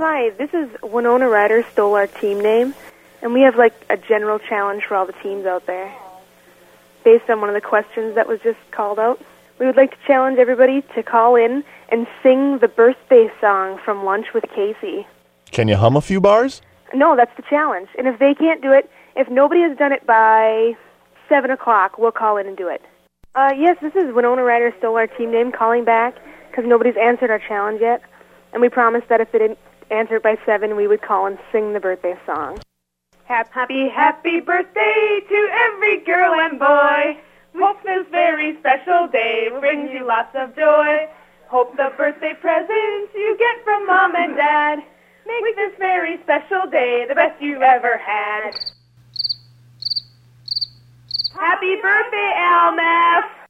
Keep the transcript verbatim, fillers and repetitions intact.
Hi, this is Winona Ryder Stole Our Team Name, and we have, like, a general challenge for all the teams out there. Based on one of the questions that was just called out, we would like to challenge everybody to call in and sing the birthday song from Lunch with Casey. Can you hum a few bars? No, that's the challenge. And if they can't do it, if nobody has done it by seven o'clock, we'll call in and do it. Uh, yes, this is Winona Ryder Stole Our Team Name calling back because nobody's answered our challenge yet. And we promised that if they didn't answer it by seven, we would call and sing the birthday song. Happy, happy birthday to every girl and boy. Hope this very special day brings you lots of joy. Hope the birthday presents you get from Mom and Dad make this very special day the best you've ever had. Happy birthday, Almath!